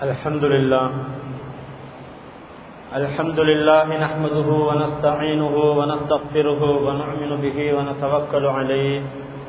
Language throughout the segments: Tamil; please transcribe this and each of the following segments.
الحمد لله نحمده ونستعينه ونستغفره ونؤمن به ونتوكل عليه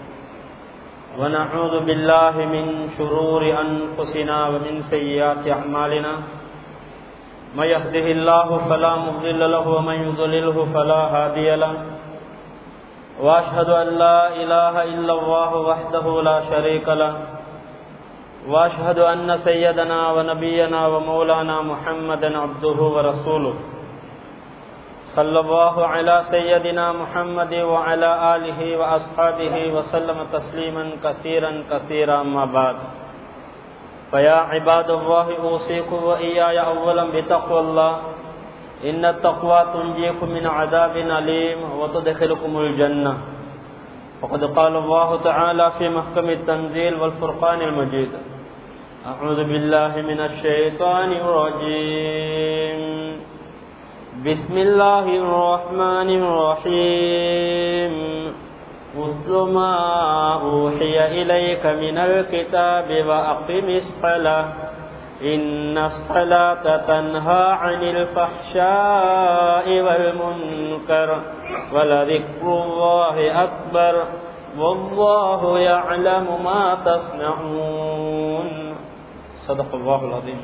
ونعوذ بالله من شرور أنفسنا ومن سيئات أعمالنا من يهده الله فلا مضل له ومن يضلله فلا هادي له وأشهد أن لا إله إلا الله وحده لا شريك له وأشهد أن سيدنا ونبينا ومولانا محمدا عبده ورسوله صلى الله على سيدنا محمد وعلى آله وأصحابه وسلم تسليما كثيرا أما بعد فيا عباد الله أوصيكم وإياي أولا بتقوى الله إن التقوى تنجيكم من عذاب أليم وتدخلكم الجنة وقد قال الله تعالى في محكم التنزيل والفرقان المجيد أعوذ بالله من الشيطان الرجيم بسم الله الرحمن الرحيم اتل ما أوحي إليك من الكتاب وأقم الصلاة إن الصلاة تنهى عن الفحشاء والمنكر ولذكر الله أكبر والله يعلم ما تصنعون صدق الله العظيم.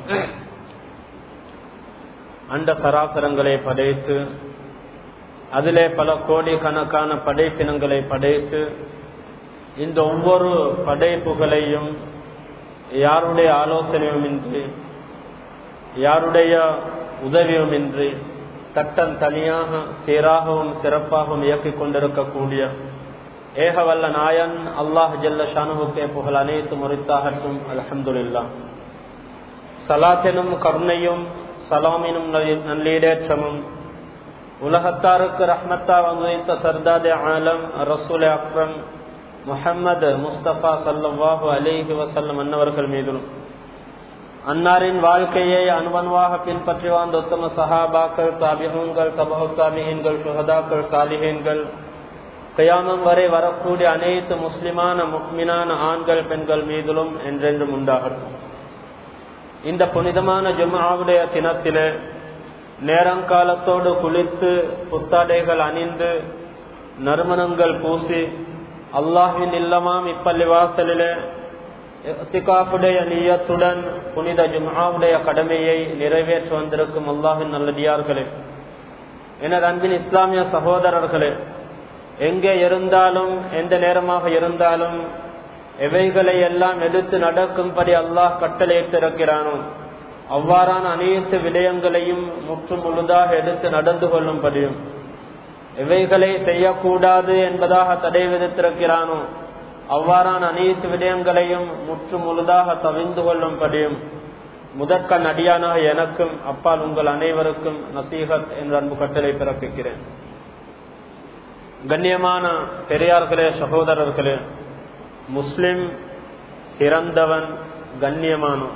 அண்ட சராசரங்களை படைத்து அதிலே பல கோடிக்கணக்கான படைப்பினங்களை படைத்து இந்த ஒவ்வொரு படைப்புகளையும் யாருடைய ஆலோசனையுமின்றி யாருடைய உதவியுமின்றி தட்டன் தனியாக சீராகவும் சிறப்பாகவும் இயக்கிக் கொண்டிருக்கக்கூடிய ஏகவல்ல நாயன் அல்லாஹ் ஜல்ல ஷானுவுக்கே புகழ் அனைத்து முறித்தாகட்டும். அல்ஹம்துலில்லாஹ். சலாத்தினும் கருணையும் சலாமினும் நல்லீடேற்றமும் உலகத்தாருக்கு ரஹ்மத்தா வந்த சர்தாதே ஆலம் ரசூல் அக்ரம் முஹம்மது முஸ்தபா ஸல்லல்லாஹு அலைஹி வஸல்லம் அன்னவர்கள் மீதும் அன்னாரின் வாழ்க்கையை அனுபவமாக பின்பற்றி வாழ்ந்த உத்தம சஹாபாக்கள் தாபிஊன்கள் தபூ தாபிஈன்கள் சுஹதாக்கள் சாலிஹீன்கள் கியாமம் வரை வரக்கூடிய அனைத்து முஸ்லிமான முஃமினான ஆண்கள் பெண்கள் மீதிலும் என்றென்றும் உண்டாகட்டும். இந்த புனிதமான ஜும்ஆவுடைய தினத்திலே நேரங்காலத்தோடு குளித்து புத்தாடைகள் அணிந்து நறுமணங்கள் பூசி அல்லாஹ்வின் இல்லமாம் இப்பள்ளிவாசலிலே இத்திகாஃபுடைய நிய்யத்துடன் புனித ஜும்ஆவுடைய கடமையை நிறைவேற்ற வந்திருக்கும் அல்லாஹ்வின் நல்லடியார்களே, எனது அன்பின் இஸ்லாமிய சகோதரர்களே, எங்கே இருந்தாலும் எந்த நேரமாக இருந்தாலும் எவைகளை எல்லாம் எடுத்து நடக்கும்படி அல்லாஹ் கட்டளையிட்டிருக்கிறானோ அவ்வாறான அனைத்து விடயங்களையும் முற்று முழுதாக எடுத்து நடந்து கொள்ளும்படியும் எவைகளை செய்யக்கூடாது என்பதாக தடை விதித்திருக்கிறானோ அவ்வாறான அனைத்து விடயங்களையும் முற்று முழுதாக தவிர்ந்து கொள்ளும்படியும் முதற்கண் அடியானாக எனக்கும் அப்பால் உங்கள் அனைவருக்கும் நசீஹத் என்ற அன்பு கட்டளை பிறப்பிக்கிறேன். கண்ணியமான பெரியார்களே, சகோதரர்களே, முஸ்லிம் சிறந்தவன், கண்ணியமானவன்.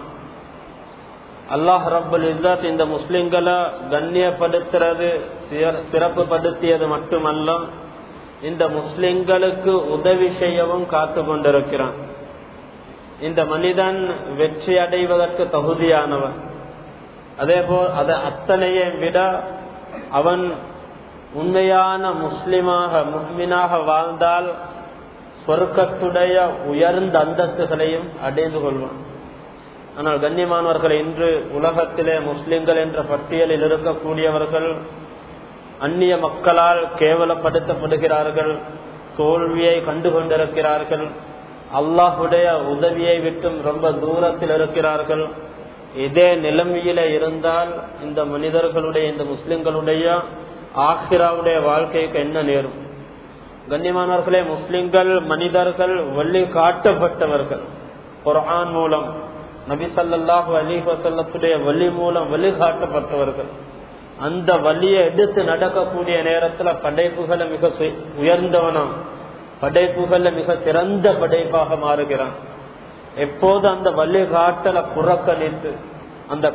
அல்லாஹ் ரப்பல் இஸ்ஸத் இந்த முஸ்லிம்களை கண்ணியப்படுத்துறது சிறப்பு படுத்தியது மட்டுமல்ல, இந்த முஸ்லிம்களுக்கு உதவி செய்யவும் காத்து கொண்டிருக்கிறான். இந்த மனிதன் வெற்றி அடைவதற்கு தகுதியானவன். அதேபோல் அதை அத்தனையை விட அவன் உண்மையான முஸ்லிமாக முஃமினாக வாழ்ந்தால் சொர்க்கத்துடைய உயர்ந்த அந்தஸ்துகளையும் அடைந்து கொள்வான். ஆனால் கண்ணியமானவர்கள், இன்று உலகத்திலே முஸ்லிம்கள் என்ற பட்டியலில் இருக்கக்கூடியவர்கள் அந்நிய மக்களால் கேவலப்படுத்தப்படுகிறார்கள், தோல்வியை கண்டு கொண்டிருக்கிறார்கள், அல்லாஹுடைய உதவியை விட்டும் ரொம்ப தூரத்தில் இருக்கிறார்கள். இதே நிலைமையில இருந்தால் இந்த மனிதர்களுடைய இந்த முஸ்லிம்களுடைய ஆখিরাவுடைய வாழ்க்கைக்கு என்ன நேரும்? கண்ணியமானவர்களே, முஸ்லிம்கள் மனிதர்கள் வழி காட்டப்பட்டவர்கள். குர்ஆன் மூலம் நபி ஸல்லல்லாஹு அலைஹி வஸல்லத்துடைய வழி மூலம் வழி காட்டப்பட்டவர்கள். அந்த வழியை எடுத்து நடக்கக்கூடிய நேரத்துல படைப்புகளை மிக உயர்ந்தவனா, படைப்புகள்ல மிக சிறந்த படைப்பாக மாறுகிறான். எப்போது அந்த வழி காட்டல புறக்கணித்து அந்த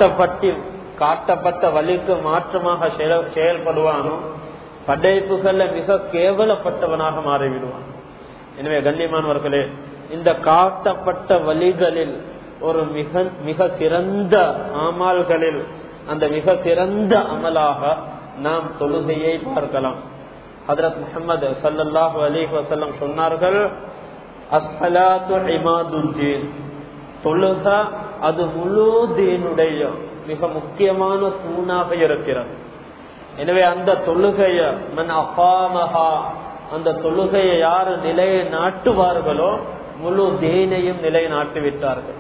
காட்டப்பட்ட வழிக்கு மாற்றமாக செயல்படுவானோ படைப்புகள்ல மிக கேவலப்பட்டவனாக மாறிவிடுவான். எனவே கண்ணியமானவர்களே, இந்த காட்டப்பட்ட வழிகளில் ஒரு மிக சிறந்த அமல்களில் அந்த மிக சிறந்த அமலாக நாம் தொழுகையை பார்க்கலாம். ஹஜ்ரத் முஹம்மது ஸல்லல்லாஹு அலைஹி வஸல்லம் சொன்னார்கள், அஸ்ஸலாத்து இமாதுத்தீன், தொழுகை அது முழு தீனுடைய மிக முக்கியமான தூணாக இருக்கிறது. எனவே அந்த தொழுகைய மன் அகாமஹா, அந்த தொழுகையை யாரு நிலையை நாட்டுவார்களோ முழு தீனையும் நிலை நாட்டி விட்டார்கள்.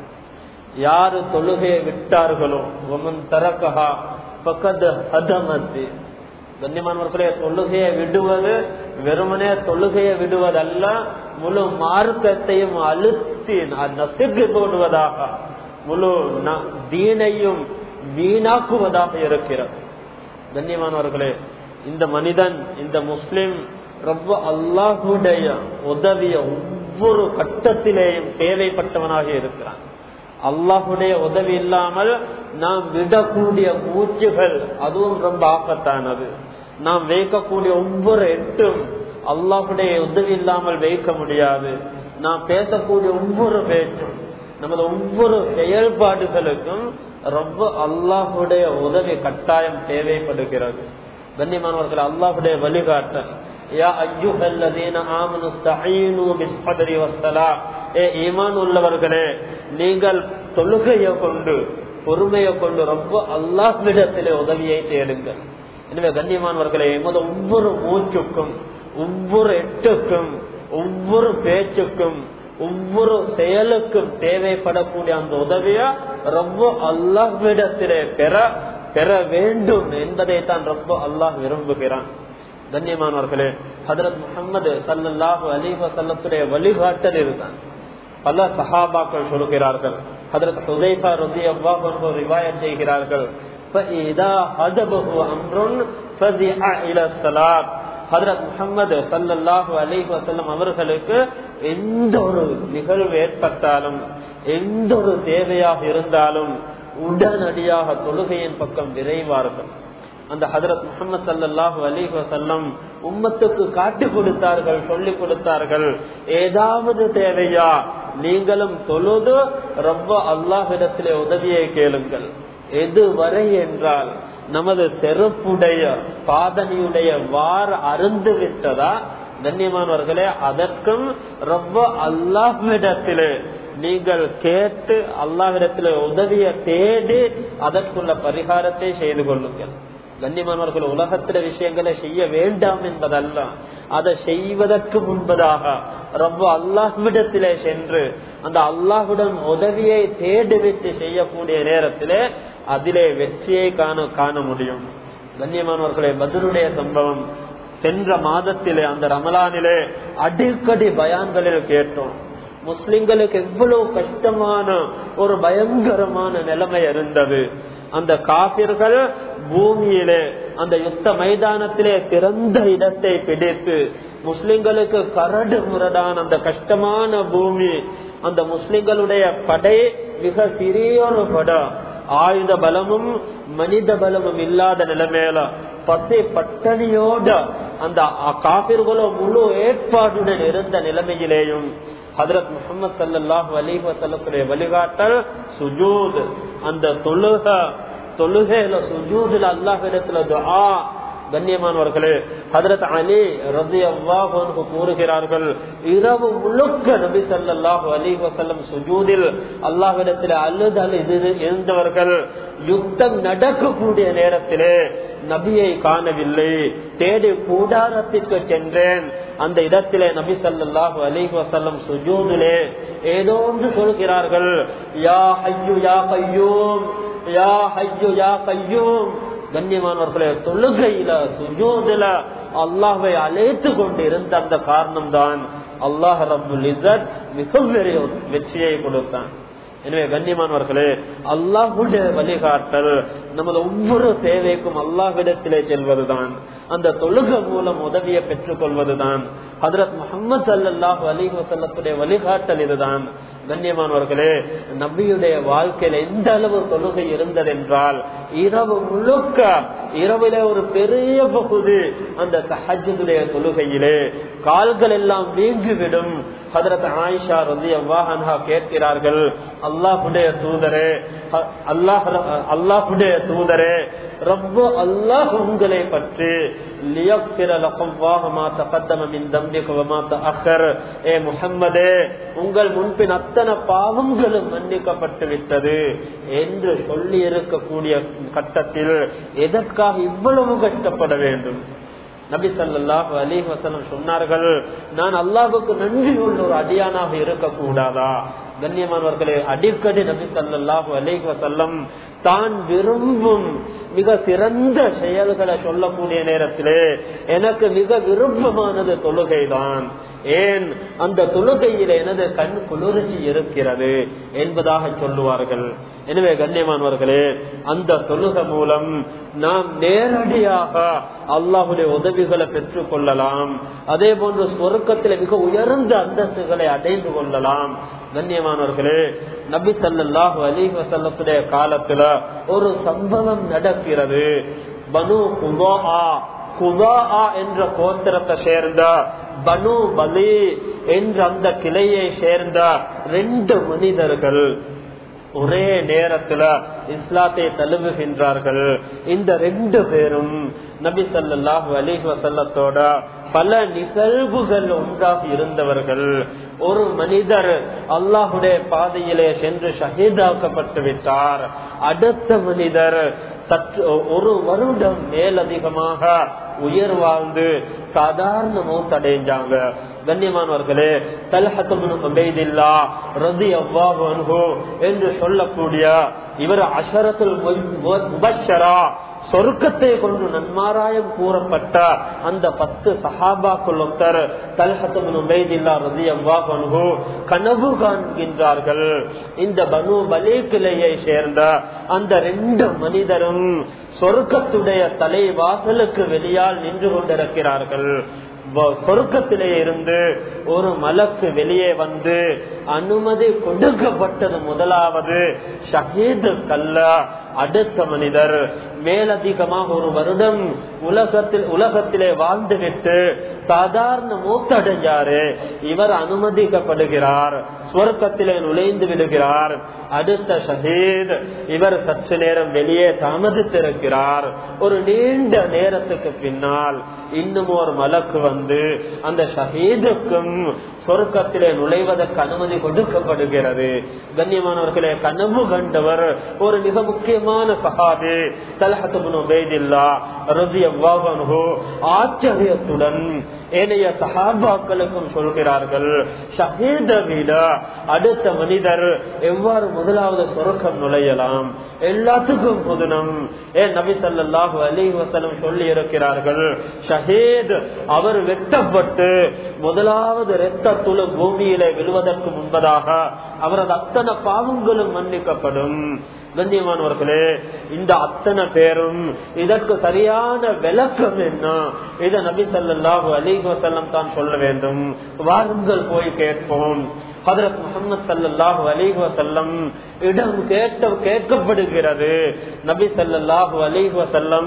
யாரு தொழுகையை விட்டார்களோ வமன் தரகஹா ஃபகத் ஹதமத். கண்ணியமானவர்களே, தொழுகையை விடுவது வெறுமனே தொழுகையை விடுவதல்ல, முழு மார்க்கத்தையும் அழுத்தி நசுக்கி போடுவதாக, முழு தீனையும் வீணாக்குவதாக இருக்கிறது. கண்ணியமானவர்களே, இந்த மனிதன், இந்த முஸ்லிம் ரொம்ப அல்லாஹ்வுடைய உதவிய ஒவ்வொரு கட்டத்திலேயும் தேவைப்பட்டவனாக இருக்கிறான். அல்லாஹ்வுடைய உதவி இல்லாமல் நாம் விடக்கூடிய மூச்சுகள் அதுவும் ரொம்ப ஆபத்தானது. நாம் வைக்கக்கூடிய ஒவ்வொரு எட்டும் அல்லாஹ்வுடைய உதவி இல்லாமல் வைக்க முடியாது. நாம் பேசக்கூடிய ஒவ்வொரு பேச்சும், நமது ஒவ்வொரு செயல்பாடுகளுக்கும் ரொம்ப அல்லாஹ்வுடைய உதவி கட்டாயம் தேவைப்படுகிறது. கண்ணியமானவர்கள், அல்லாஹ்வுடைய வழிகாட்டல், யா அய்யுஹல்லதீன ஆமனு ஸ்தஈனு பிஸ்ஸப்ரி வஸ்ஸலாஹ், ஏ ஈமான் உள்ளவர்களே, நீங்கள் தொழுகையை கொண்டு பொறுமையை கொண்டு ரொம்ப அல்லாஹ்விடத்திலே உதவியை தேடுங்கள். எனவே கண்ணியமானவர்களே, எமது ஒவ்வொரு மூச்சுக்கும், ஒவ்வொரு எட்டுக்கும், ஒவ்வொரு பேச்சுக்கும், ஒவ்வொரு செயலுக்கும் தேவைப்படக்கூடிய அந்த உதவியா ரொம்ப அல்லாஹ்விடத்திலே பெற வேண்டும் என்பதை தான் ரொம்ப அல்லாஹ் விரும்புகிறான். கண்ணியமானவர்களே, ஹஜ்ரத் முஹம்மது ஸல்லல்லாஹு அலைஹி வஸல்லத்துடைய வழிகாட்டல் இதுதான். பல சஹாபாக்கள் சொல்கிறார்கள். ஹஜ்ரத் ஹுதைஃபா ரலியல்லாஹு அன்ஹு ரிவாயத் செய்கிறார்கள், ஃபஇதா ஹதபஹு அம்ருன் ஃபஸிஅ இலா ஸலாத். ஹஜ்ரத் முஹம்மது ஸல்லல்லாஹு அலைஹி வஸல்லம் அவர்களுக்கு எந்த ஒரு நிகழ்வு ஏற்பட்டாலும், எந்த ஒரு தேவையாக இருந்தாலும் உடனடியாக தொழுகையின் பக்கம் விரைவார்கள். அந்த ஹஜ்ரத் முஹம்மது ஸல்லல்லாஹு அலைஹி வஸல்லம் உம்மத்துக்கு காட்டி கொடுத்தார்கள், சொல்லிக் கொடுத்தார்கள். ஏதாவது தேவையா, நீங்களும் தொழுது ரொம்ப அல்லாஹ்விடத்திலே உதவியை கேளுங்கள். எதுவரை என்றால், நமது செருப்புடைய பாதணியுடைய வார் அருந்து விட்டதா, கண்ணியமானவர்களே, அதற்கும் ரொம்ப அல்லாஹ்விடத்திலே நீங்கள் கேட்டு அல்லாஹ்விடத்திலே உதவியை தேடி அதற்குள்ள பரிகாரத்தை செய்து கொள்ளுங்கள். கண்ணியமானவர்கள், உலகத்தில விஷயங்களை செய்ய வேண்டாம் என்பதல்ல, அதை செய்வதற்கு முன்பதாக ரொம்ப அல்லாஹ்விடத்திலே சென்று அந்த அல்லாஹ்வுடன் உதவியை தேடிவிட்டு செய்யக்கூடிய நேரத்திலே அதிலே வெற்றியை காண முடியும். கண்ணியமானவர்களே, பத்ருடைய சம்பவம் சென்ற மாதத்திலே அந்த ரமலானிலே அடிக்கடி பயான்களில் கேட்டோம். முஸ்லிம்களுக்கு எவ்வளவு கஷ்டமான ஒரு பயங்கரமான நிலைமை இருந்தது. அந்த காபிர்கள் பூமியிலே அந்த யுத்த மைதானத்திலே சிறந்த இடத்தை பிடித்து முஸ்லிம்களுக்கு கரடு முரடான அந்த கஷ்டமான பூமி, அந்த முஸ்லிம்களுடைய படை மிக சிறிய ஒரு படம், ஆயுத பலமும் மனித பலமும் இல்லாத நிலைமையில பசி பட்டணியோட அந்த காபிர்களோ முழு ஏற்பாடுடன் இருந்த நிலைமையிலேயும் ஹஜ்ரத் முஹம்மது ஸல்லல்லாஹு அலைஹி வஸல்லத்துடைய வழிகாட்டல் சுஜூத், அந்த தொழுகையில சுஜூதுல அல்லாஹ்விடத்துல துஆ. கண்ணியமானவர்களே, ஹஜ்ரத் அலி ரலியல்லாஹு அன்ஹு கூறுகிறார்கள், இரவு முழுக்க நபி ஸல்லல்லாஹு அலைஹி வஸல்லம் சுஜூதில் அல்லாஹ்விடத்தில் அழுது இருந்தவர்கள். யுத்தம் நடக்கக்கூடிய நேரத்திலே நபியை காணவில்லை, தேடி கூடாரத்திற்கு சென்றேன். அந்த இடத்திலே நபி ஸல்லல்லாஹு அலைஹி வஸல்லம் சுஜூதிலே ஏதோ ஒன்று சொல்கிறார்கள், யா ஹய்யு யா கய்யூம், யா ஹய்யு யா கய்யூம். கண்ணியமானவர்களே, தொழுகையில சுஜூதுல அல்லாஹ்வை அழைத்து கொண்டு இருந்த அந்த காரணம் தான் அல்லாஹ் ரப்புல் இஸ்ஸத் மிகப்பெரிய வெற்றியை கொடுத்தான். எனவே கண்ணியமானவர்களே, அல்லாஹ்வுடைய வழிகாட்டல் நமது ஒவ்வொரு தேவைக்கும் அல்லாஹ்விடத்திலே செல்வதுதான், அந்த தொழுகை மூலம் உதவியை பெற்றுக் கொள்வதுதான். ஹஜ்ரத் முஹம்மது ஸல்லல்லாஹு அலைஹி வஸல்லத்துடைய வழிகாட்டல் இதுதான். கண்ணியமானவர்களே, நபியுடைய வாழ்க்கையில எந்த அளவு தொழுகை இருந்தது என்றால், இரவு முழுக்க, இரவில ஒரு பெரிய பகுதி அந்த தஹஜ்ஜுடைய தொழுகையிலே கால்கள் எல்லாம் வீங்கிவிடும். ஹஜ்ரத் ஆயிஷா ரலியல்லாஹு அன்ஹா கேட்கிறார்கள், அல்லாஹ்வுடைய தூதரே, ரப்பு அல்லாஹ் உங்களை பற்றி ஏ முஹம்மதே, உங்கள் முன்பின் அத்தனை பாவங்களும் மன்னிக்கப்பட்டு விட்டது என்று சொல்லி இருக்கக்கூடிய கட்டத்தில் எதற்காக இவ்வளவு கஷ்டப்பட வேண்டும்? நபி ஸல்லல்லாஹு அலைஹி வஸல்லம் சொன்னார்கள், நான் அல்லாஹ்வுக்கு நன்றி உள்ள ஒரு அடியானாக இருக்க கூடாதா? கண்ணியமானவர்களே, அடிக்கடி நபி ஸல்லல்லாஹு அலைஹி வஸல்லம் தான் விரும்பும் மிக சிறந்த செயல்களை சொல்லக்கூடிய நேரத்திலே எனக்கு மிக விருப்பமானது தொழுகைதான். ஏன் அந்த தொழுகையில் எனது கண் குளிர்ச்சி இருக்கிறது என்பதாக சொல்லுவார்கள். எனவே கண்ணியமானவர்களே, அந்த தொழுகை மூலம் நாம் நேரடியாக அல்லாஹ்வுடைய உதவிகளை பெற்றுக் கொள்ளலாம். அதே போன்று சொர்க்கத்தில் மிக உயர்ந்த அந்தஸ்துகளை அடைந்து கொள்ளலாம். கண்ணியமானவர்களே, நபி ஸல்லல்லாஹு அலைஹி வஸல்லத்துடைய காலத்துல ஒரு சம்பவம் நடக்கிறது. பனு குதா என்ற கோத்திரத்தை சேர்ந்த பனு பலி என்ற அந்த கிளையை சேர்ந்த 2 மனிதர்கள் ஒரே நேரத்துல இஸ்லாத்தை தழுவுகின்றார்கள். இந்த 2 பேரும் நபி ஸல்லல்லாஹு அலைஹி வஸல்லத்தோட பல நிகழ்வுகள் ஒன்றாக இருந்தவர்கள். ஒரு மனிதர் அல்லாஹுடைய பாதையிலே சென்று ஷஹீதாக்கப்பட்டு விட்டார். அடுத்த மனிதர் ஒரு வருடம் மேலதிகமாக உயிர் வாழ்ந்து சாதாரண மௌத்தடைஞ்சாங்க. கண்ணியமானவர்களே, தல்ஹத் இப்னு உபைதில்லாஹ் ரலியல்லாஹு அன்ஹு என்று சொல்லக்கூடிய இவர் அஷரத்துல் முபஷ்ஷரா, சொர்க்கத்தை கொண்டு நன்மாராயம் கூறப்பட்ட அந்த 10 சஹாபாக்கள் ஒருத்தர் தல்ஹத் இப்னு உபைதில்லாஹ் ரலியல்லாஹு அன்ஹு கனவு காண்கின்றார்கள். இந்த பனு பலி கிளையை சேர்ந்த அந்த 2 மனிதரும் சொர்க்கத்துடைய தலைவாசலுக்கு வெளியால் நின்று கொண்டிருக்கிறார்கள். சொர்க்கத்திலே இருந்து ஒரு மலக்கு வெளியே வந்து அனுமதி கொடுக்கப்பட்டது. முதலாவது ஷஹீது கல்ல. அடுத்த மனிதர் மேலதிகமாக ஒரு வருடம் உலகத்திலே வாழ்ந்துவிட்டு சாதாரண மூத்தடைஞ்சாரு. இவர் அனுமதிக்கப்படுகிறார், சொர்க்கத்திலே நுழைந்து விடுகிறார். அடுத்த ஷஹீத், இவர் சற்று நேரம் வெளியே தாமதித்திருக்கிறார். ஒரு நீண்ட நேரத்துக்கு பின்னால் இன்னும் ஒரு மலக்கு வந்து அந்த ஷஹீதுக்கும் சொர்க்கத்திலே நுழைவதற்கு அனுமதி கொடுக்கப்படுகிறது. கண்ணியமானவர்களே, கனவு கண்டவர் ஒரு மிக முக்கியமான சஹாபி தல்ஹத் இப்னு உபைதில்லாஹ் ரலியல்லாஹு அன்ஹு ஆச்சரியத்துடன் ஏனைய சஹாபாக்களுக்கும் சொல்கிறார்கள், ஷஹீதை விட அடுத்த மனிதர் எவ்வாறு முதலாவது சொர்க்கம் நுழையலாம்? எல்லாத்துக்கும் புதுனம். நபி ஸல்லல்லாஹு அலைஹி வஸல்லம் சொல்லி இருக்கிறார்கள், ஷஹீத் அவர் வெட்டப்பட்டு முதலாவது இரத்த துளி பூமியிலே விழுவதற்கு முன்பதாக அவரது அத்தனை பாவங்களும் மன்னிக்கப்படும். கண்ணியமானவர்களே, இந்த அத்தனை பேரும் இதற்கு சரியான விளக்கம் என்ன? இதை நபி ஸல்லல்லாஹு அலைஹி வஸல்லம் தான் சொல்ல வேண்டும். வாருங்கள் போய் கேட்போம். ஹஜ்ரத் முஹம்மது ஸல்லல்லாஹு அலைஹி வஸல்லம் இடம் கேட்கப்படுகிறது. நபி ஸல்லல்லாஹு அலைஹி வஸல்லம்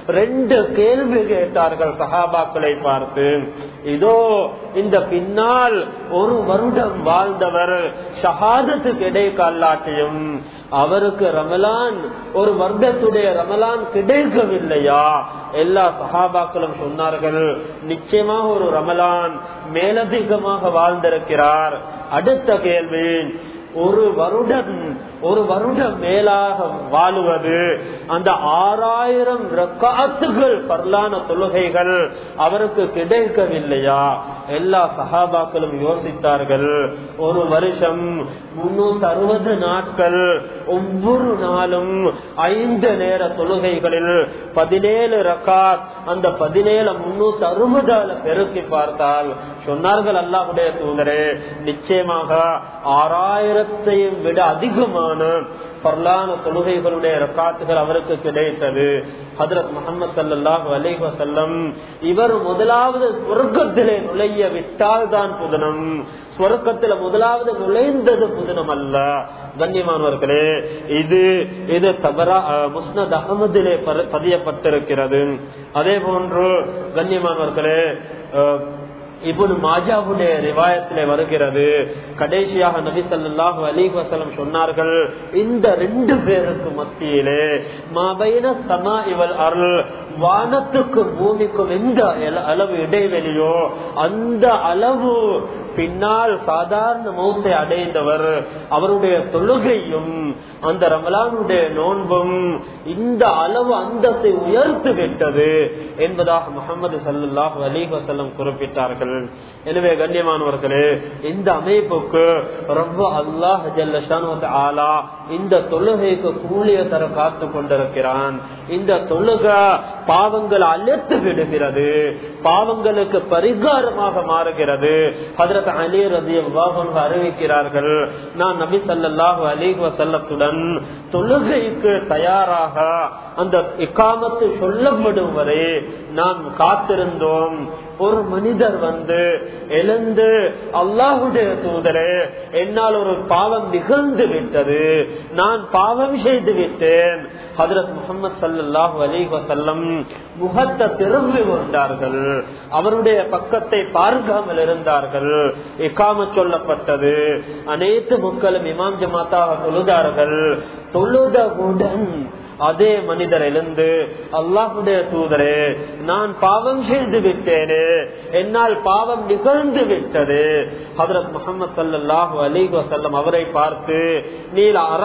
2 கேள்வி கேட்டார்கள் சஹாபாக்களை பார்த்து. இதோ இந்த பின்னால் ஒரு வருடம் வாழ்ந்தவர் ஷஹாதத்துக்கு இடைக்கு அல்லாட்டியும் அவருக்கு ரமலான், ஒரு வருடத்துடைய ரமலான் கிடைக்கவில்லையா? எல்லா சஹாபாக்களும் சொன்னார்கள், நிச்சயமாக ஒரு ரமலான் மேலதிகமாக வாழ்ந்திருக்கிறார். அடுத்த கேள்வி, ஒரு வருடம் மேலாக வாழுவது, அந்த 6000 ரக்காத்துகள் பரலான தொழுகைகள் அவருக்கு கிடைக்கவில்லையா? எல்லா சஹாபாக்களும் யோசித்தார்கள். ஒரு வருஷம் 360 நாட்கள், ஒவ்வொரு நாளும் 5 நேர தொழுகைகளில் 17 ரக்காத், அந்த 17 360 பெருக்கி பார்த்தால் சொன்னார்கள், அல்லாஹ்வுடைய தூதரே, நிச்சயமாக 6000 1000 விட அதிகமான பரலான தொழுகைகளுடைய ரக்காத்துகள் அவருக்கு கிடைத்தது. ஹஜ்ரத் முஹம்மது ஸல்லல்லாஹு அலைஹி வஸல்லம் இவர் முதலாவது சொர்க்கத்திலே நுழைய விட்டால் தான் புதனம், சொர்க்கத்தில் முதலாவது நுழைந்தது புதனம் அல்ல. கண்ணியமானவர்களே, இது தபரா முஸ்னத் அஹ்மதிலே பதியப்பட்டிருக்கிறது. அதே போன்று கண்ணியமானவர்களே, இப்னு மாஜாவுடைய ரிவாயத்திலே வருகிறது, கடைசியாக நபி ஸல்லல்லாஹு அலைஹி வஸல்லம் சொன்னார்கள், இந்த 2 பேருக்கு மத்தியிலே மாபைன ஸமாஇ வல் அர்ல், வானத்துக்கும் பூமிக்கும் எந்த அளவு இடைவெளியோ அந்த அளவு பின்னால் சாதாரண மௌத்தை அடைந்தவர் அவருடைய தொழுகையும் அந்த ரமலானுடைய நோன்பும் இந்த அளவு அந்தத்தை உயர்த்து விட்டது என்பதாக முஹம்மது ஸல்லல்லாஹு அலைஹி வஸல்லம் குறிப்பிட்டார்கள். எனவே கண்ணியமானவர்களே, இந்த அமைப்புக்கு ரப்ப அல்லாஹ் ஜல்ல ஷானஹு வ தஆலா இந்த தொழுகைக்கு கூலிய தர காத்து கொண்டிருக்கிறான். இந்த தொழுகை பாவங்களை அழித்து விடுகிறது, பாவங்களுக்கு பரிகாரமாக மாறுகிறது. ஹஜ்ரத் அலி ரலியல்லாஹு அன்ஹு அறிவிக்கிறார்கள், நான் நபி ஸல்லல்லாஹு அலைஹி வஸல்லத்துடன் தொழுகைக்கு தயாராக அந்த இகாமத்து சொல்லப்படும் வரை நாம் காத்திருந்தோம். ஒரு மனிதர் வந்து எழுந்து, அல்லாஹ்வுடைய தூதரே, என்னால் ஒரு பாவம் நிகழ்ந்து விட்டது, நான் பாவம் செய்து விட்டேன். ஹஜ்ரத் முஹம்மது ஸல்லல்லாஹு அலைஹி வஸல்லம் முகத்தை திரும்பி கொண்டார்கள், அவருடைய பக்கத்தை பார்க்காமல் இருந்தார்கள். இகாமத் சொல்லப்பட்டது, அனைத்து மக்களும் இமாம் ஜமாத்தாக தொழுதார்கள். தொழுதவுடன் அதே மனிதர் எழுந்து, அல்லாஹ்வுடைய தூதரே, நான் பாவம் செய்து விட்டேனே, என்னால் பாவம் நிகழ்ந்து விட்டது. ஹஜ்ரத் முஹம்மது ஸல்லல்லாஹு அலைஹி வஸல்லம் அவரை பார்த்து, நீ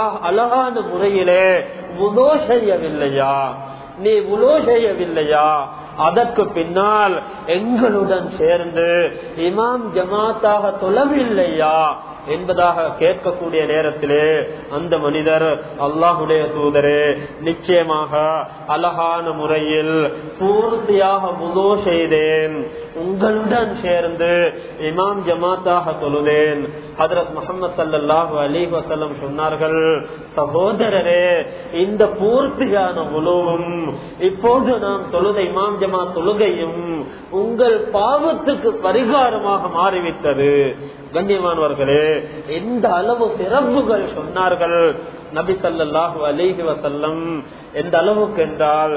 அழகான முறையிலே வுது செய்யவில்லையா, நீ வுது செய்யவில்லையா, அதற்கு பின்னால் எங்களுடன் சேர்ந்து இமாம் ஜமாத்தாக தொழவில்லையா என்பதாக கேட்கக்கூடிய நேரத்திலே அந்த மனிதர், அல்லாஹ்வுடைய தூதரே, நிச்சயமாக அழகான முறையில் பூர்த்தியாக வுது செய்தேன், உங்களுடன் சேர்ந்து இமாம் ஜமாத்தாக தொழுதேன். ஹஜ்ரத் முஹம்மது ஸல்லல்லாஹு அலைஹி வஸல்லம் சொன்னார்கள், சகோதரரே, இந்த பூர்த்தியான வுதுவும் இப்போது நாம் தொழுத இமாம் ஜமாத் தொழுகையும் உங்கள் பாவத்துக்கு பரிகாரமாக மாறிவிட்டது. கண்ணியமானவர்களே, எந்த அளவு சிறப்புகள் சொன்னார்கள் நபி ஸல்லல்லாஹு அலைஹி வஸல்லம். எந்த அளவுக்கு என்றால்,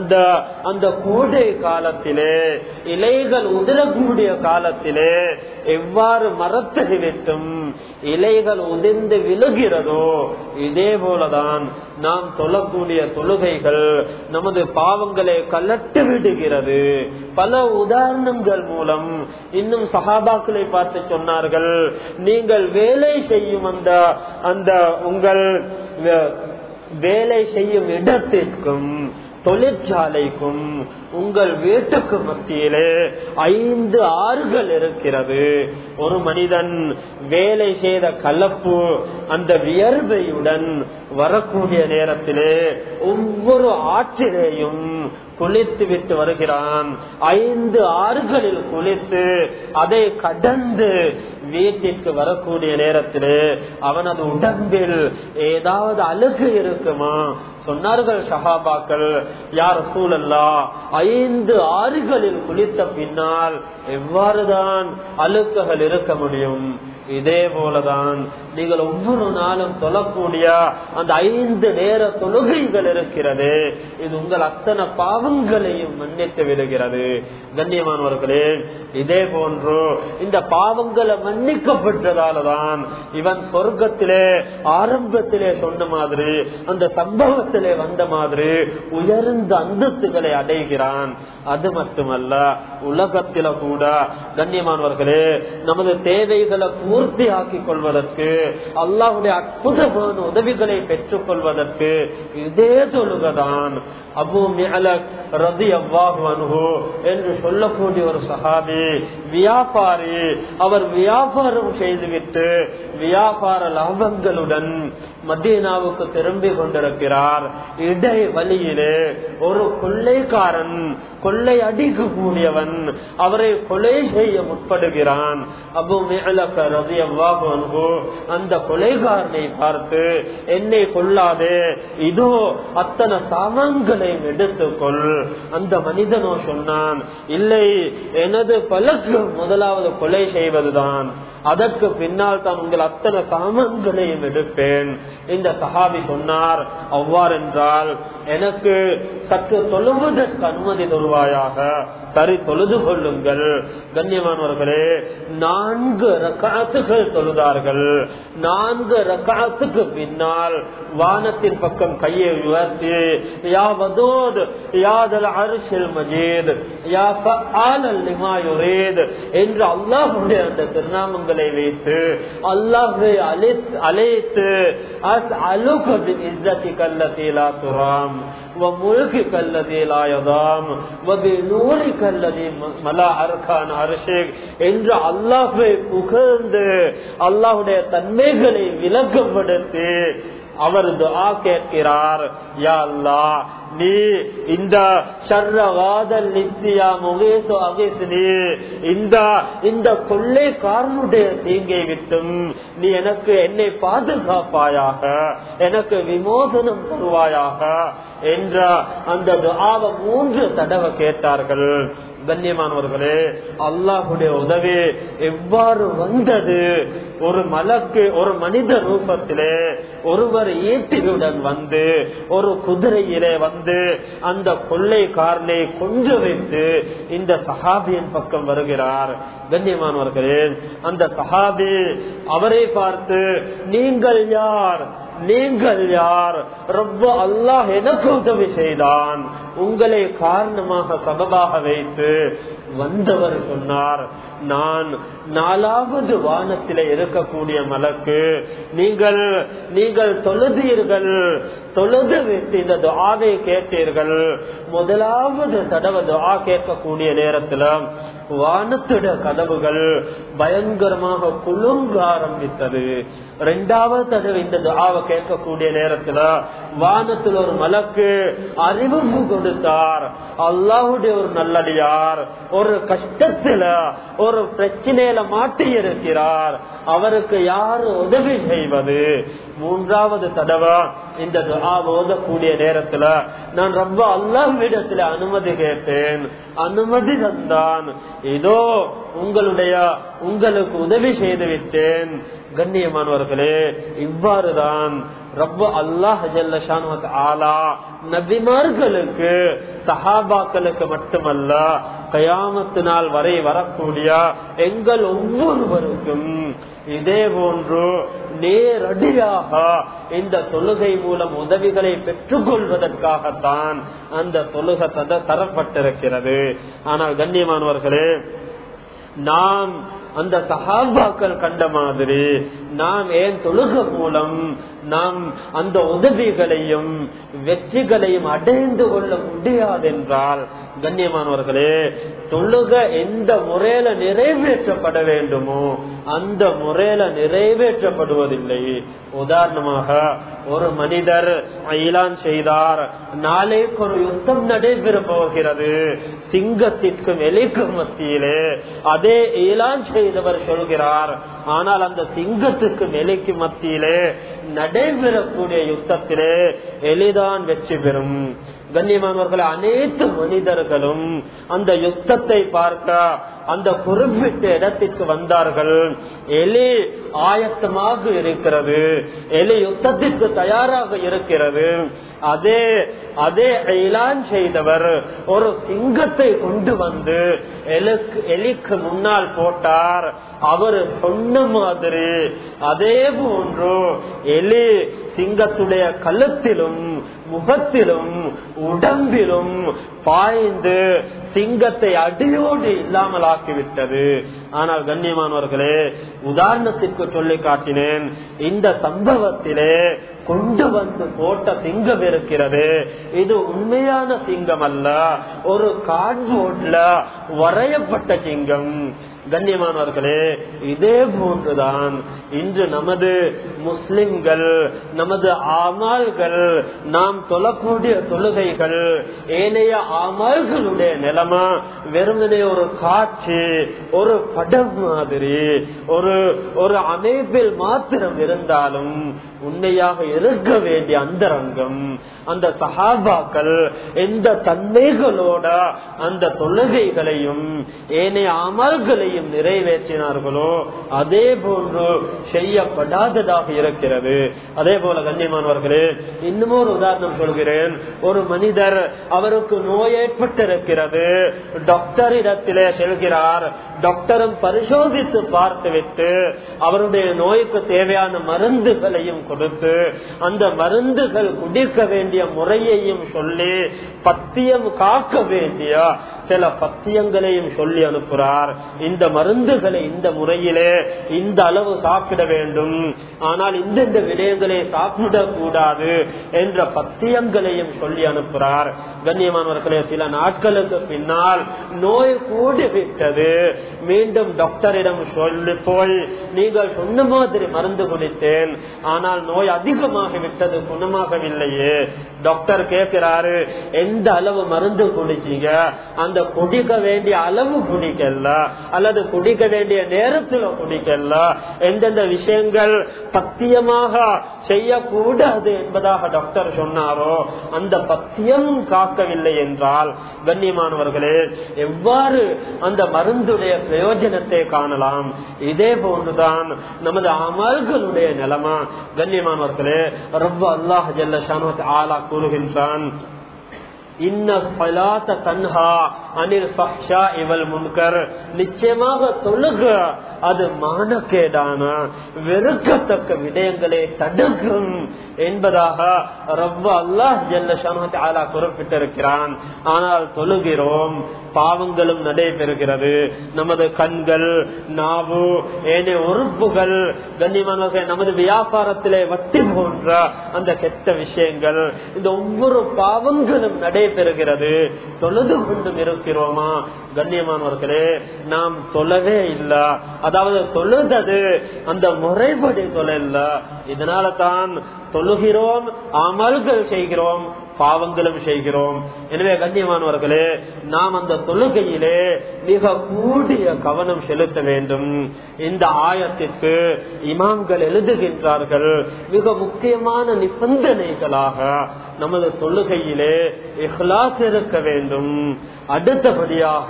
அந்த கோடை காலத்திலே, இலைகள் உதிரக்கூடிய காலத்திலே எவ்வாறு மரத்தடி வெட்டும் இலைகள் உதிர்ந்து விழுகிறதோ இதே போலதான் நாம் தொழக்கூடிய தொழுகைகள் நமது பாவங்களை கலட்டு விடுகிறது. பல உதாரணங்கள் மூலம் இன்னும் சஹாபாக்களை பார்த்து சொன்னார்கள், நீங்கள் வேலை செய்யும் அந்த உங்கள் வேலை செய்யும் இடத்திற்கும் தொழிற்சாலைக்கும் உங்கள் வீட்டுக்கு மத்தியிலே 5 ஆறுகள் இருக்கிறது. ஒரு மனிதன் வேலை செய்த கலப்பு அந்த வியர்வையுடன் வரக்கூடிய நேரத்திலே ஒவ்வொரு ஆற்றிலேயும் குளித்து விட்டு வருகிறான். 5 ஆறுகளில் குளித்து அதை கடந்து வீட்டிற்கு வரக்கூடிய நேரத்திலே அவனது உடம்பில் ஏதாவது அழுக்கு இருக்குமா? சொன்னார்கள் சஹாபாக்கள், யா ரசூலல்லாஹ், 5 ஆறுகளில் குளித்த பின்னால் எவ்வாறுதான் அழுக்குகள் இருக்க முடியும்? இதே போலதான் நீங்கள் ஒவ்வொரு நாளும் தொழக்கூடிய அந்த 5 நேர தொழுகைகள் இருக்கிறது, இது உங்கள் அத்தனை பாவங்களையும் மன்னித்து விடுகிறது. கண்ணியமானவர்களே, இதே போன்று இந்த பாவங்களை மன்னிக்கப்பட்டதாலதான் இவன் சொர்க்கத்திலே ஆரம்பத்திலே சொன்ன மாதிரி, அந்த சம்பவத்திலே வந்த மாதிரி உயர்ந்த அந்தஸ்துகளை அடைகிறான். அது மட்டுமல்ல, உலகத்தில கூட கண்ணியமானவர்களே, நமது தேவைகளை பூர்த்தி ஆக்கிக் கொள்வதற்கு, அல்லாஹ்வுடைய அற்புதமான உதவிகளை பெற்றுக் கொள்வதற்கு இதே தொழுகைதான். அபூ மிஅலக் ரலியல்லாஹு அன்ஹு என்று சொல்லக்கூடிய ஒரு சஹாபி, வியாபாரி. அவர் வியாபாரம் செய்துவிட்டு வியாபார லாபங்களுடன் மதீனாவுக்கு திரும்பி கொண்டிருக்கிறார். இடை வழியிலே ஒரு கொள்ளைக்காரன், கொள்ளை அடிக்கக்கூடியவன் அவரை கொலை செய்ய முற்படுகிறான். அபூ மிஅலக் ரலியல்லாஹு அன்ஹு அந்த கொலைகாரனை பார்த்து, என்னை கொல்லாதே, இதோ அத்தனை சாமான்களையும் எடுத்துக்கொள். அந்த மனிதனோ சொன்னான், இல்லை, எனது பழக்கம் முதலாவது கொலை செய்வதுதான், அதற்கு பின்னால் தான் உங்கள் அத்தனை சாமான்களையும் எடுப்பேன். இந்த சஹாபி சொன்னார், அவ்வாறென்றால் எனக்கு சற்று தொழுவதற்கு அனுமதி தருவாயாக. சரி, தொழுது கொள்ளுங்கள். கண்ணியமானவர்களே, 4 ரக்அத்துகள் தொழுதார்கள். 4 ரக்அத்துக்கு பின்னால் வானத்தின் பக்கம் கையை உயர்த்தி, யா வதூத் யா தல் அர்ஷில் மஜீத் யா ஃபஆல் லிமா யுரீத் என்று அல்லாஹ்வுடைய அந்த திருநாமங்களை வைத்து அல்லாஹ்வை அழைத்து, அஸ்அலுக பிஇஸ்ஸத்திக அல்லதி லா துராம் وملكك الذي لا يضام وبنورك الذي ملا أركان عرشك என்று அல்லாஹ்வை புகழ்ந்து அல்லாஹ்வுடைய தன்மைகளை விளக்கப்படுத்தி அவர் துஆ கேட்கிறார், யா அல்லாஹ், நீ இந்த ஷர்ரவாதல் நித்தியா முகேசோ அகேஸ்னி, இந்த கொள்ளைக்காரனுடைய தீங்கை விட்டும் நீ என்னை பாதுகாப்பாயாக, எனக்கு விமோசனம் தருவாயாக என்ற அந்த துஆவை 3 தடவை கேட்டார்கள். கண்ணியமானவர்களே, அல்லாஹுடைய உதவி எவ்வாறு வந்தது? ஒரு மலக்கு ஒரு மனித ரூபத்திலே ஒருவர் ஈட்டியுடன் வந்து ஒரு குதிரையிலே வந்து அந்த கொள்ளைக்காரனை கொன்று வைத்து இந்த சஹாபியின் பக்கம் வருகிறார். கண்ணியமானவர்களே, அந்த சஹாபி அவரை பார்த்து, நீங்கள் யார்? நீங்கள் யார்? ரப்ப அல்லாஹ் எனக்கு உதவி செய்தான், உங்களை காரணமாக சபபாக வைத்து வந்தவர் சொன்னார், நான் 4வது வானத்திலே இருக்கக்கூடிய மலக்கு. நீங்கள் தொழுதீர்கள், தொழுது வைத்து இந்த துஆவை கேட்டீர்கள். முதலாவது தடவை துஆ கேட்கக்கூடிய நேரத்தில் வானத்துடைய கதவுகள் பயங்கரமாக குலுங்க ஆரம்பித்தது. 2வது தடவை இந்த துஆவை கேட்கக்கூடிய நேரத்தில் வானத்தில் ஒரு மலக்கு அறிவிப்பு கொடுத்தார், அல்லாஹ்வுடைய ஒரு நல்லடியார் ஒரு கஷ்டத்துல ஒரு பிரச்சனையில மாட்டி இருக்கிறார், அவருக்கு யாரு உதவி செய்வது? 3வது தடவை இந்த துஆ ஓதக்கூடிய நேரத்துல நான் ரொம்ப அல்லாஹ்விடத்துல அனுமதி கேட்டேன், அனுமதி தந்தான், இதோ உங்களுக்கு உதவி செய்து விட்டேன். கண்ணியமானவர்களே, இவ்வாறுதான் ரப்ப அல்லாஹ் ஜல்ல ஷானஹு வ தஆலா நபிமார்களுக்கு சஹாபாக்களுக்கு மட்டுமல்ல கயாமத்து நாள் வரை வரக்கூடிய எங்கள் ஒவ்வொருவருக்கும் இதே போன்று நேரடியாக இந்த தொழுகை மூலம் உதவிகளை பெற்றுக் கொள்வதற்காகத்தான் அந்த தொழுகை தரப்பட்டிருக்கிறது. ஆனால் கண்ணியமானவர்களே, நாம் அந்த சஹாபாக்கள் கண்ட மாதிரி நாம் ஏன் தொழுகை மூலம் நாம் அந்த உதவிகளையும் வெற்றிகளையும் அடைந்து கொள்ள முடியாது என்றால், கண்ணியமானவர்களே, தொழுகை எந்த முறையில நிறைவேற்றப்பட வேண்டுமோ அந்த முறையில நிறைவேற்றப்படுவதில்லை. உதாரணமாக ஒரு மனிதர் ஈலான் செய்தார், நாளைக்கு ஒரு யுத்தம் நடைபெற போகிறது, சிங்கத்திற்கும் எலிக்கும் மத்தியிலே. அதே ஈலான் செய்தவர் சொல்கிறார், ஆனால் அந்த சிங்கத்துக்கும் எலிக்கும் மத்தியிலே நடைபெறக்கூடிய யுத்தத்திலே எளிதான் வெற்றி பெறும். கண்ணியமானவர்கள், அனைத்து மனிதர்களும் அந்த யுத்தத்தை பார்க்க அந்த குறிப்பிட்ட இடத்திற்கு வந்தார்கள். எலி ஆயத்தமாக இருக்கிறது, எலி யுத்தத்திற்கு தயாராக இருக்கிறது. அதே ஈலான் செய்தவர் ஒரு சிங்கத்தை கொண்டு வந்து எலிக்கு முன்னால் போட்டார். அவர் சொன்ன மாதிரி அதே போன்று எலி சிங்கத்துடைய கழுத்திலும் முகத்திலும் உடம்பிலும் பாய்ந்து சிங்கத்தை அடியோடு இல்லாமல் ஆக்கிவிட்டது. ஆனால் கண்ணியமானவர்களே, உதாரணத்திற்கு சொல்லி காட்டினேன், இந்த சம்பவத்திலே கொண்டு வந்து போட்ட சிங்கம் இருக்கிறது, இது உண்மையான சிங்கம் அல்ல. ஒரு கார்ட்போர்ட்ல வரையப்பட்ட சிங்கம். கண்ணியமானவர்களே, இதே போன்றுதான் இன்று நமது முஸ்லிம்கள், நமது ஆமால்கள், நாம் தொழக்கூடிய தொழுகைகள், ஏனைய ஆமால்களுடைய நிலைமை வெறுமனே ஒரு காட்சி, ஒரு படம் மாதிரி, ஒரு அமைப்பில் மாத்திரம் இருந்தாலும் உண்மையாக இருக்க வேண்டிய அந்தரங்கம், அந்த சஹாபாக்கள் எந்த தன்மைகளோட அந்த தொழுகைகளையும் ஏனைய அமல்களையும் நிறைவேற்றினார்களோ அதே போன்று செய்யப்படாததாக இருக்கிறது. அதே போல கண்ணியமானவர்களே, இன்னும் ஒரு உதாரணம் சொல்கிறேன். ஒரு மனிதர், அவருக்கு நோய் ஏற்பட்டிருக்கிறது, டாக்டர் இடத்திலே செல்கிறார். டாக்டரும் பரிசோதித்து பார்த்துவிட்டு அவருடைய நோய்க்கு தேவையான மருந்துகளையும் கொடுத்து அந்த மருந்துகள் குடிக்க வேண்டிய முறையையும் சொல்லி பத்தியம் காக்க வேண்டிய சில பத்தியங்களையும் சொல்லி அனுப்புகிறார். இந்த மருந்துகளை இந்த முறையிலே இந்த அளவு சாப்பிட வேண்டும், ஆனால் இந்த விடயங்களை சாப்பிடக்கூடாது என்ற பத்தியங்களையும் சொல்லி அனுப்புகிறார். கண்ணியமானவர்களே, சில நாட்களுக்கு பின்னால் நோய் கூடிவிட்டது. மீண்டும் டாக்டரிடம் சொல்லி போய், நீங்கள் சொன்ன மாதிரி மருந்து குடித்தேன், ஆனால் நோய் அதிகமாகிவிட்டது, குணமாகவில்லையே. டாக்டர் கேட்கிறாரு, எந்த அளவு மருந்து குடிச்சீங்க? அந்த குடிக்க வேண்டிய அளவு குடிக்கல, அல்லது குடிக்க வேண்டிய நேரத்தில் குடிக்கல. எந்தெந்த விஷயங்கள் பத்தியமாக செய்யக்கூடாது என்பதாக டாக்டர் சொன்னாரோ அந்த பத்தியம் காக்கவில்லை என்றால், கண்ணியமானவர்களே, எவ்வாறு அந்த மருந்துடைய பிரயோஜனத்தை காணலாம்? இதே போன்றுதான் நமது அமல்களுடைய நிலைமை. கண்ணியமானவர்களே, ரப்ப அல்லாஹ் ஜல்ல ஷானஹு வ தஆலா கூறுகின்றான், நிச்சயமாக தொழுக அது மானக்கேடான வெறுக்கத்தக்க விடயங்களை தடுக்கும் என்பதாக ரப்ப அல்லாஹ் ஜல்ல ஷானஹு வ தஆலா குறிப்பிட்டிருக்கிறான். ஆனால் தொழுகிறோம், பாவங்களும் நடைபெறுகிறது. நமது கண்கள், நாவு, ஏனைய உறுப்புகள், கண்ணியமானவர்கள், நமது வியாபாரத்திலே வட்டி போன்ற அந்த கெட்ட விஷயங்கள், இந்த ஒவ்வொரு பாவங்களும் நடைபெறுகிறது. தொழுது கொண்டும் இருக்கிறோமா? கண்ணியமானவர்களே, நாம் தொழவே இல்லை. அதாவது தொழுதது அந்த முறைப்படி தொழல. இதனால தான் தொழுகிறோம், அமல்கள் செய்கிறோம், பாவங்களும் செய்கிறோம். எனவே கண்ணியமானவர்களே, நாம் அந்த தொழுகையிலே மிக கூடிய கவனம் செலுத்த வேண்டும். இந்த ஆயத்திற்கு இமாம்கள் எழுதுகின்றார்கள், மிக முக்கியமான நிபந்தனைகளாக நமது தொழுகையிலே இஹ்லாஸ் இருக்க வேண்டும். அடுத்தபடியாக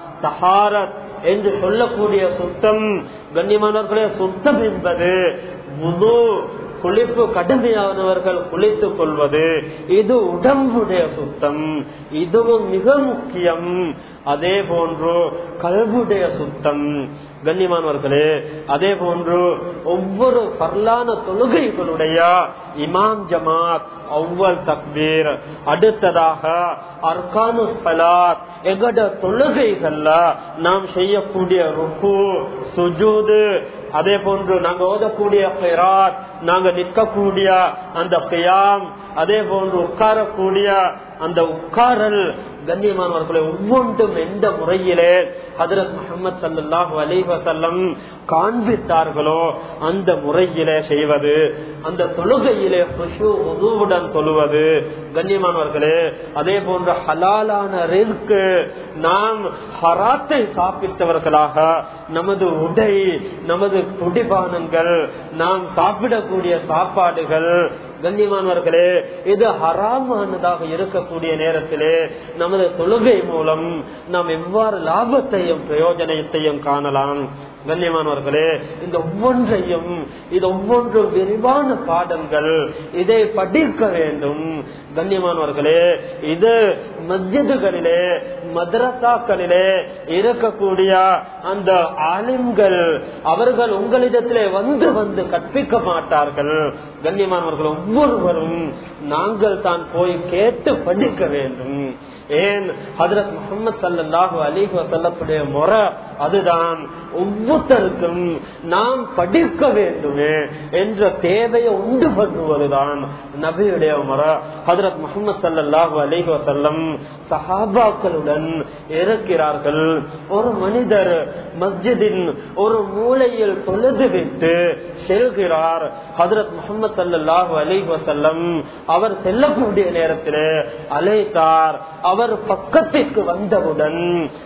தஹாரத் என்று சொல்லக்கூடிய சுத்தம். கண்ணியமானவர்களே, சுத்தம் என்பது வுது, குளிப்பு, கடுமையானவர்கள் குளித்துக் கொள்வது, இது உடம்புடைய சுத்தம், இதுவும் மிக முக்கியம். அதே போன்று கல்புடைய சுத்தம். கண்ணியமானவர்களே, அதே போன்று ஒவ்வொரு பரலான தொழுகைகளுடைய இமாம் ஜமாத், அவ்வல் தக்பீர், அடுத்ததாக அர்கானு ஸலாத், எங்கட தொழுகைகள்ல நாம் செய்யக்கூடிய ருக்கு, சுஜூது, அதே போன்று நாங்க ஓதக்கூடிய கிராத், நாங்க நிற்கக்கூடிய அந்த கியாம், அதே போன்று உட்காரக்கூடிய அந்த உட்காரல். கண்ணியமானவர்களை, ஒவ்வொன்றும் எந்த முறையிலே ஹஜ்ரத் முஹம்மது ஸல்லல்லாஹு அலைஹி வஸல்லம் காண்பித்தார்களோ அந்த முறையிலே செய்வது, அந்த தொழுகையிலே குஷூ உதுவுடன் தொழுவது. கண்ணியமானவர்களே, அதே போன்ற ஹலாலான ரிஸ்க், நாம் ஹராத்தை சாப்பிட்டவர்களாக நமது உடை, நமது குடிபானங்கள், நாம் சாப்பிடக்கூடிய சாப்பாடுகள், கண்ணியமானவர்களே, இது ஹராமானதாக இருக்கக்கூடிய நேரத்திலே நமது தொழுகை மூலம் நாம் எவ்வாறு லாபத்தையும் பிரயோஜனத்தையும் காணலாம். கண்ணியமானவர்களே, இந்த ஒவ்வொன்றையும், இது ஒவ்வொன்றும் விரிவான பாடங்கள், இதை படிக்க வேண்டும். கண்ணியமானவர்களே, இது மஸ்ஜிதுகளிலே, மதரசாக்களிலே இருக்கக்கூடிய அந்த ஆலிம்கள், அவர்கள் உங்களிடத்திலே வந்து வந்து கற்பிக்க மாட்டார்கள். கண்ணியமானவர்கள், ஒவ்வொருவரும் நாங்கள் தான் போய் கேட்டு படிக்க வேண்டும். ஏன்? ஹஜ்ரத் முஹம்மது ஸல்லல்லாஹு அலைஹி வஸல்லமுடைய முறை அதுதான். ஒவ்வொரு ஒவ்வொருத்தருக்கும் நாம் படிக்க வேண்டுமே என்ற தேவையை உண்டு பண்ணுவதுதான் நபியுடைய முறை. ஹஜ்ரத் முஹம்மது ஸல்லல்லாஹு அலைஹி வஸல்லம் சஹாபாக்களுடன் இருக்கிறார்கள். ஒரு மனிதர் மஸ்ஜிதின் ஒரு மூலையில் தொழுது விட்டு செல்கிறார். ஹஜ்ரத் முஹம்மது ஸல்லல்லாஹு அலைஹி வஸல்லம் அவர் செல்லக்கூடிய நேரத்திலே அழைத்தார். அவர் பக்கத்திற்கு வந்தவுடன்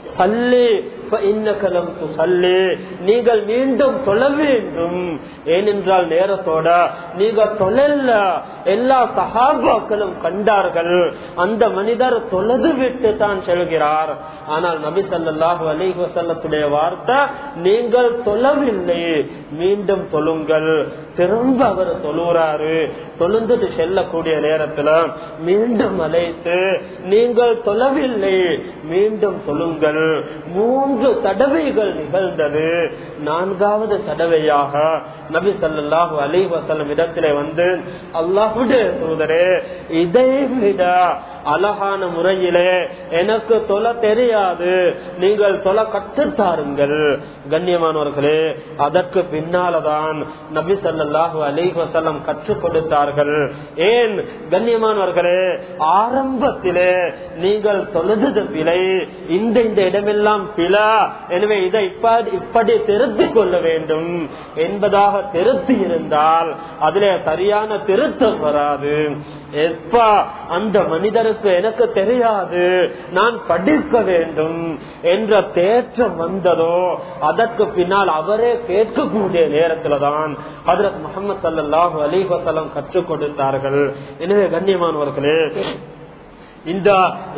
நீங்கள் மீண்டும் தொழ வேண்டும், ஏனென்றால் நேரத்தோட நீங்க தொழல. எல்லா சஹாபாக்களும் கண்டார்கள் அந்த மனிதர் தொழுது விட்டு தான் செல்கிறார். ஆனால் நபி ஸல்லல்லாஹு அலைஹி வஸல்லத்துடைய வார்த்தை, நீங்கள் தொழவில்லை, மீண்டும் தொழுங்கள். திரும்ப அவர் தொழுறாரு. தொழுந்துட்டு செல்லக்கூடிய நேரத்துல மீண்டும் அழைத்து, நீங்கள் தொழவில்லை, மீண்டும் தொழுங்கள். 3 தடவைகள் நிகழ்ந்தது. 4வது தடவையாக நபி ஸல்லல்லாஹு அலைஹி வஸல்லம் இடத்திலே வந்து, அல்லாஹ்வுடைய தூதரே, இதை விட அழகான முறையிலே எனக்கு தொழ தெரியாது, நீங்கள் தொழ கற்றுத்தாருங்கள். கண்ணியமானவர்களே, அதற்கு பின்னால்தான் நபி ஸல்லல்லாஹு அலைஹி வஸல்லம் கற்றுக் கொடுத்தார்கள். ஏன் கண்ணியமானவர்களே, ஆரம்பத்திலே நீங்கள் தொழுது பிழை, இந்த இடமெல்லாம் பிழை, எனவே இதை இப்படி திருத்திக் கொள்ள வேண்டும் என்பதாக திருத்தி இருந்தால் அதிலே சரியான திருத்தம் வராது. எப்ப அந்த மனிதருக்கு எனக்கு தெரியாது, நான் படிக்க வேண்டும் என்ற தேற்றம் வந்ததோ அதற்கு பின்னால் அவரே கேட்கக்கூடிய நேரத்தில்தான் ஹஜ்ரத் முஹம்மது ஸல்லல்லாஹு அலைஹி வஸல்லம் கற்றுக் கொடுத்தார்கள். எனவே கண்ணியமானவர்களே, இந்த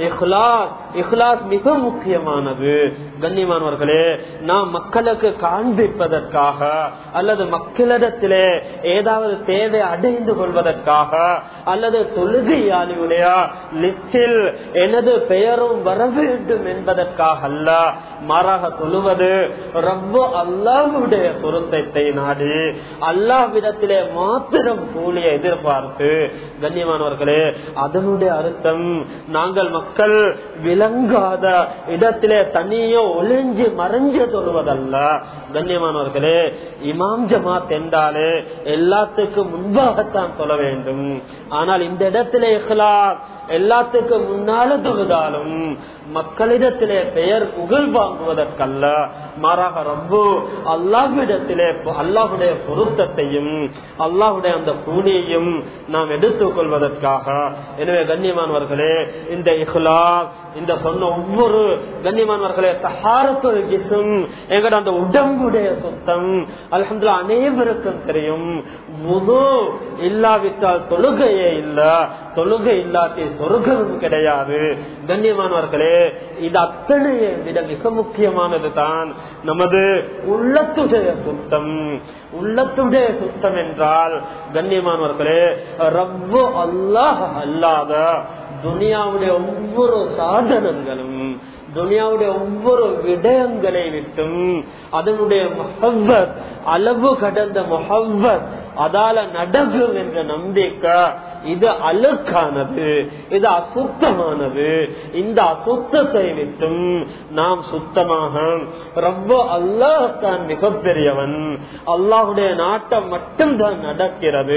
இஹ்லாஸ் மிக முக்கியமானது. கண்ணியமானவர்களே, நாம் மக்களுக்கு காண்பிப்பதற்காக அல்லது மக்களிடத்திலே ஏதாவது தேவை அடைந்து கொள்வதற்காக அல்லது தொழுகையாளியுடைய லிஸ்டில் எனது பெயரும் வர வேண்டும் என்பதற்காக அல்ல, மாறாக தொழுவது ரப்பு அல்லாஹ்வுடைய பொருத்தத்தை நாடி அல்லாஹ்விடத்திலே மாத்திரம் கூலியை எதிர்பார்த்து. கண்ணியமானவர்களே, அதனுடைய அர்த்தம் நாங்கள் மக்கள் விளங்காத இடத்திலே தனியோ ஒளிஞ்சு மறைஞ்சு தொழுவதல்ல. கண்ணியமானவர்களே, இமாம் ஜமாத் என்றாலே எல்லாத்துக்கும் முன்பாகத்தான் தொழ வேண்டும். ஆனால் இந்த இடத்திலே இஹ்லாஸ் எல்லாத்துக்கும் முன்னால தொழுதாலும் மக்களிடத்திலே பெயர் புகழ் வாங்குவதற்கல்ல, மாறாக ரப்பு அல்லாஹ்விடத்திலே அல்லாஹுடைய பொருத்தத்தையும் அல்லாஹுடைய அந்த கூலியையும் நாம் எடுத்துக் கொள்வதற்காக. எனவே கண்ணியமானவர்களே, இந்த இஹ்லாஸ், இந்த சொன்ன ஒவ்வொரு கண்ணியமானவர்களே, தஹாரத்துல் ஜிஸ்ம் எங்கட அந்த உடம்புடைய சுத்தம் அல்ஹம்துலில்லாஹ் அனைவருக்கும் தெரியும். வுது இல்லாவிட்டால் தொழுகையே இல்ல, தொழுகை இல்லாட்டி சொர்க்கம் கிடையாது. கண்ணியமானவர்களே, இது அத்தனையை விட மிக முக்கியமானது தான் நமது உள்ளத்துடைய சுத்தம். உள்ளத்துடைய சுத்தம் என்றால் கண்ணியமானவர்களே, ரப்பு அல்லாஹ் அல்லாத துனியாவுடைய ஒவ்வொரு சாதனங்களும் துனியாவுடைய ஒவ்வொரு விடயங்களை விட்டும் அதனுடைய முஹப்பத், அளவு கடந்த முஹப்பத், அதால நடக்கும் என்ற நம்பிக்கை, இது அழுக்கானது, இது அசுத்தமானது. இந்த அசுத்தத்தை விட்டும் நாம் சுத்தமாக ரப்பு அல்லாஹ் தான் மிகப்பெரியவன், அல்லாஹுடைய நாட்டம் மட்டும்தான் நடக்கிறது,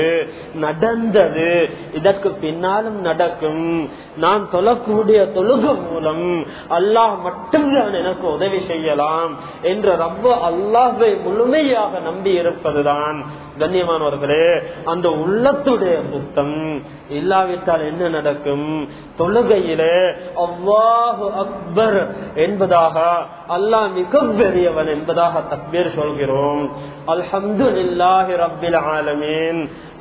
நடந்தது, இதற்கு பின்னாலும் நடக்கும். நான் தொழக்கூடிய தொழுகை மூலம் அல்லாஹ் மட்டும்தான் எனக்கு உதவி செய்யலாம் என்ற ரப்பு அல்லாஹ்வை முழுமையாக நம்பி இருப்பதுதான் கண்ணியமானவர்களே அந்த உள்ளத்துடைய சுத்தம். இல்லாவிட்டால் என்ன நடக்கும்? தொழுகையிலே அல்லாஹு அக்பர் என்பதாக, அல்லாஹ் மிக பெரியவன் என்பதாக தக்பீர் சொல்கிறோம். அல்ஹம்துலில்லாஹி ரப்பில் ஆலமீன்,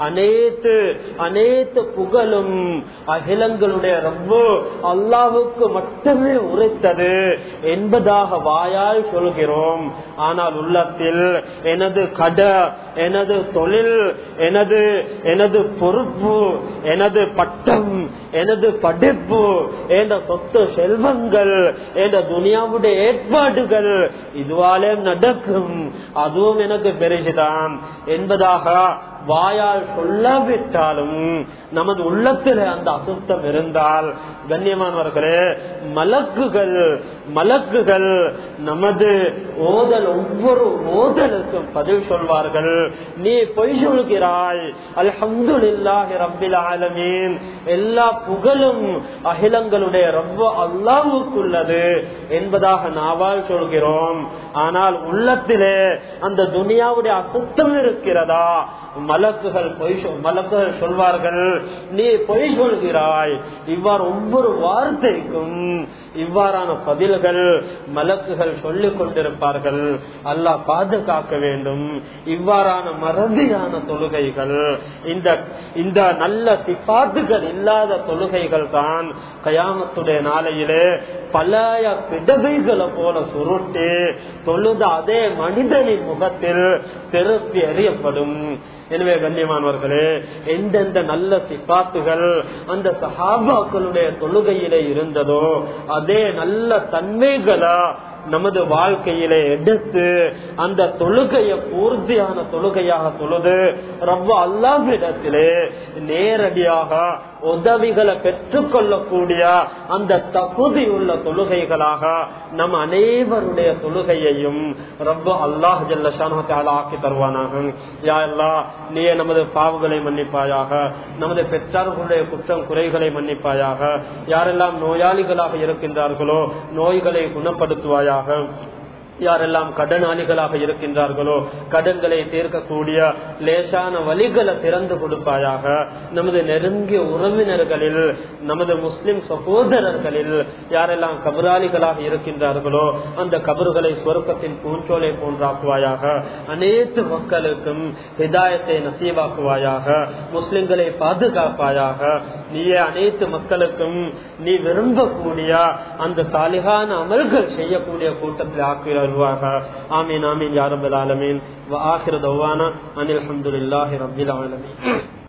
அனைத்து புகழும் அகிலங்களுடைய ரப்பு அல்லாஹுக்கு மட்டுமே உரைத்தது என்பதாக வாயால் சொல்கிறோம். ஆனால் உள்ளத்தில் எனது கடை, எனது தொழில், எனது பொறுப்பு, எனது பட்டம், எனது படிப்பு, என்ற சொத்து செல்வங்கள், என்ற துனியாவுடைய ஏற்பாடுகள் இதுவாலே நடக்கும், அதுவும் எனக்கு பெருசுதான் என்பதாக வாயால் சொல்லாவிட்டாலும் நமது உள்ளத்தில் அந்த அசுத்தம் இருந்தால் கண்ணியமானவர்களே மலக்குகள் நமது ஒவ்வொரு ஓதலுக்கும் பதில் சொல்வார்கள். நீ பொய் சொல்கிறாய், அல்ஹம்துலில்லாஹி ரப்பில் ஆலமீன், எல்லா புகழும் அகிலங்களுடைய ரப்ப அல்லாஹ்வுக்குள்ளது என்பதாக நாவால் சொல்கிறோம். ஆனால் உள்ளத்திலே அந்த துனியாவுடைய அசுத்தம் இருக்கிறதா? மலக்குகள் சொல்வார்கள், நீ பொய் சொல்கிறாய். இவ்வாறு ஒவ்வொரு வார்த்தைக்கும் இவ்வாறான பதில்கள் மலக்குகள் சொல்லிக் கொண்டிருப்பார்கள். அல்லாஹ் பாதுகாக்க வேண்டும். இவ்வாறான மறதியான தொழுகைகள், இந்த நல்ல சிபாத்துகள் இல்லாத தொழுகைகள் தான் கயாமத்துடைய நாளையிலே பழைய பிடவைகளை போல சுருட்டி தொழுத அதே மனிதனின் முகத்தில் திருப்பி எறியப்படும். எனவே கண்ணியமானவர்களே, எந்தெந்த நல்ல சிபாத்துகள் அந்த சஹாபாக்களுடைய தொழுகையிலே இருந்ததோ அதே நல்ல தன்மைகளா நமது வாழ்க்கையிலே எடுத்து அந்த தொழுகையை பூர்த்தியான தொழுகையாக தொழுது ரப்ப அல்லாஹ்விடத்திலே நேரடியாக உதவிகளை பெற்றுக் கொள்ளக்கூடிய அந்த தகுதி உள்ள தொழுகைகளாக நம் அனைவருடைய தொழுகையையும் ரப்ப அல்லாஹ் ஜல்ல ஷானஹு தஆலா ஆக்கி தருவானாக. யா அல்லாஹ், நீ நமது பாவங்களை மன்னிப்பாயாக, நமது பெற்றார்களுடைய குற்றம் குறைகளை மன்னிப்பாயாக. யாரெல்லாம் நோயாளிகளாக இருக்கின்றார்களோ நோய்களை குணப்படுத்துவாயாக. யாரெல்லாம் கடனாளிகளாக இருக்கின்றார்களோ கடன்களை தீர்க்கக்கூடிய லேசான வழிகளை திறந்து கொடுப்பாயாக. நமது நெருங்கிய உறவினர்களில் நமது முஸ்லிம் சகோதரர்களில் யாரெல்லாம் கபராளிகளாக இருக்கின்றார்களோ அந்த கபறுகளை சொர்க்கத்தின் பூஞ்சோலை போன்றாக்குவாயாக. அனைத்து மக்களுக்கும் ஹிதாயத்தை நசீவாக்குவாயாக. முஸ்லிம்களை பாதுகாப்பாயாக. நீயே அனைத்து மக்களுக்கும் நீ விரும்பக்கூடிய அந்த சாலிகான அமல்கள் செய்யக்கூடிய கூட்டத்தில் ஆக்கி ஆமீன் ஆமீன் யா ரப்பல் ஆலமீன். வ ஆகிரு தஅவானா அனில் ஹம்துலில்லாஹி ரப்பில் ஆலமீன்.